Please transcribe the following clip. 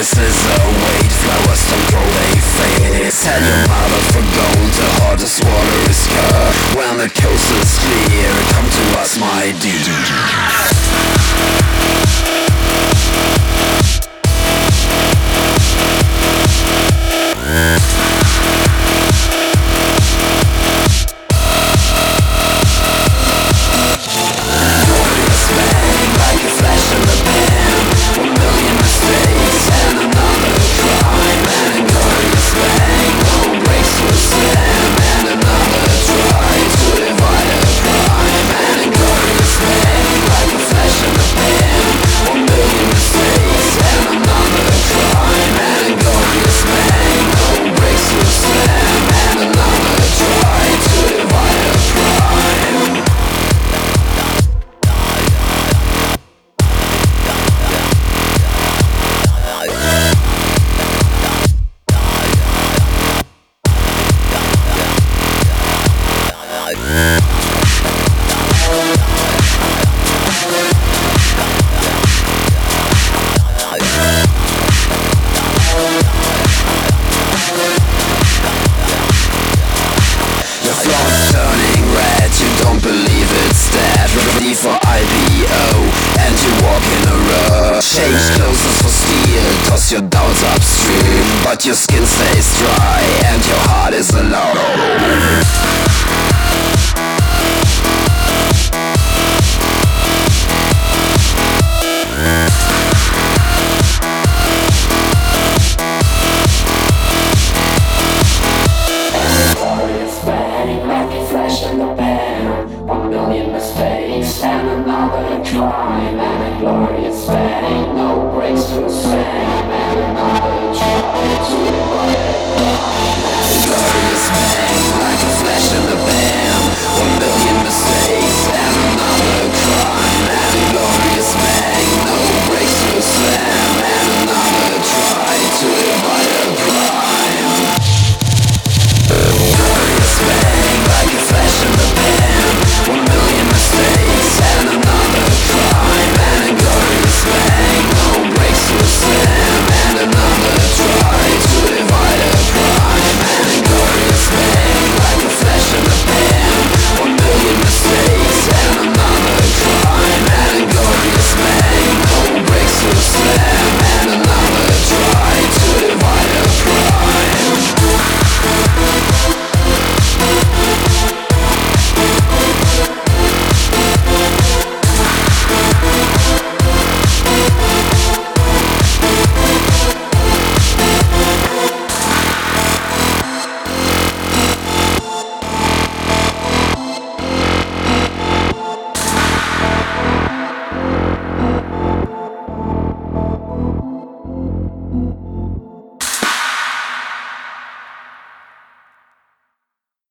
This is a weight, flowers don't grow, they fade. Tell your mother for gold, the hardest water is curd. When the coast is clear, come to us, my dear. For IPO, and you walk in a rush. Change clothes for steel, toss your doubts upstream. But your skin stays dry, and your heart is alone. And another crime, and a glorious bang. No breaks to sing, and another try to avoid a crime.